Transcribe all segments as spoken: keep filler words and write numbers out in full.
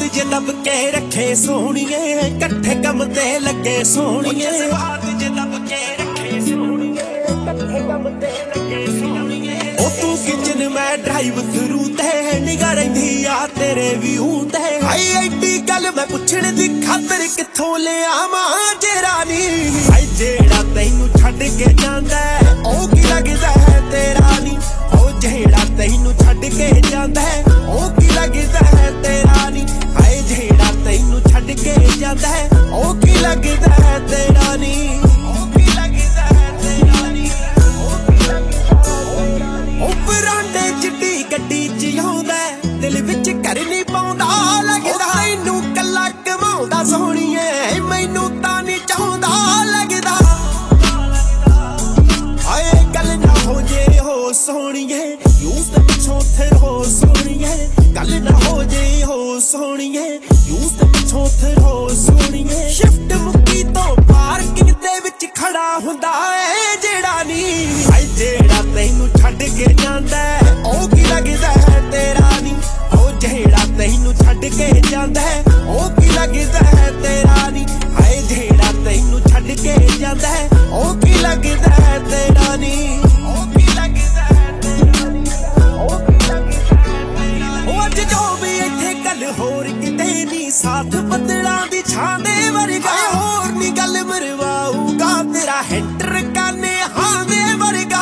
जे लब के रखे सोहणीए कट्ठे कम ते लगे सोहणीए जज्बात जे लब के रखे सोहणीए कट्ठे कम ते लगे सोहणीए ओ तू किचन मैं ड्राइव थरू ते निगाह रहिंदी आ तेरे व्यू ते हाई एडी गल मैं पुछण दी खातर किथों ले आवां जे रानी हाई जेड़ा तैनू छड्ड के जांदा ओ की लगदा है तेरा नी ओ जेड़ा तैनू छड्ड के जांदा ओ की लगदा है तेरा नी हाय जेड़ा तैनू छड्ड के जांदा ओ की लगदा है तेरा नी ओ की लगदा है तेरा नी ओ की लगदा है तेरा नी ओ परांडे चिट्टी गड्डी च आउंदा दिल विच घर नहीं पाउंदा लगदा तैनू कल्ला कमाउंदा सोहणीए मैनू तां नहीं चाहुंदा लगदा हाय गल ना हो जे हो सोहणीए यूज़ ते पिछों थरो सोहणीए गल ना हो जे हो सोहणीए यूज़ ते पिछों थरो सोहणीए शिफ्ट मुक्की तो पार्किंग दे विच खड़ा हुंदा ए जेड़ा नी हाय जेड़ा तैनू छड्ड के जांदा ओ की लगदा है तेरा नी ओ जेड़ा तैनू छड्ड के जांदा ओ की लगदा है तेरा नी हाय जेड़ा तैनू छड्ड के जांदा ओ की लगदा है तेरा नी ओ की लगदा है तेरा नी ओ की लगदा है तेरा नी ओ अज जो भी इत्थे गल होर किते नी साथ बदलां दी छां दे वर्गा होर नी गल मरवाऊगा तेरा हैटर काने हां दे वर्गा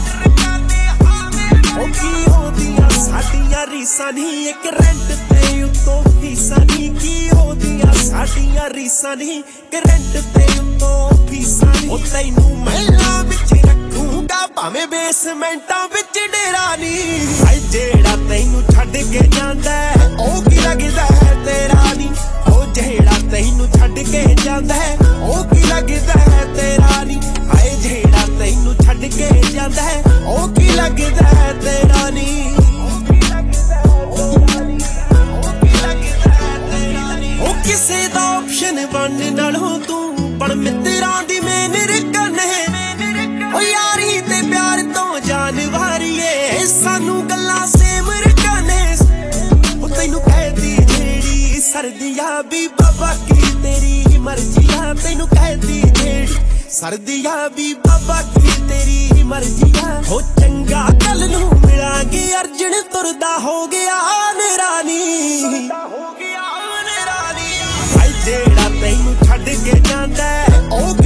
ओ की होदियां साडियां रीसां नी इक रेंट ते उत्तों फीसां नी की होदियां साडियां रीसां नी इक रेंट ते उत्तों फीसां नी ओ तैनू महलां विच रखूंगा भावें बेसमेंटां विच डेरा नी हाय जेड़ा तैनू छड्ड के जांदा ओ की लगदा है तेरा नी ओ जेड़ा तैनू छड्ड के जांदा ओ की लगदा है तेरा नी हाय जेड़ा तैनू छड्ड के जांदा ओ की लगदा है तेरा नी ओ की लगदा है तेरा नी ओ की लगदा है तेरा नी ओ किसे दा ऑप्शन बन नालों तू पण मित्रां दी मेन रकन है ओ यारी ते प्यार तो जान वारीए सानू गल्लां सेम रकन ओ तैनू कहदी जेड़ी सर्दियां भी बाबा की तेरी मर्जियां तैनू कहदी जेड़ी सर्दियां भी बाबा की तेरी मर्जियां हो चंगा कल नू मिलांगे अर्जन तुरदा हो गया नरानी हो गया नरानी हाय जेड़ा तैनू छड्ड के जांदा ओ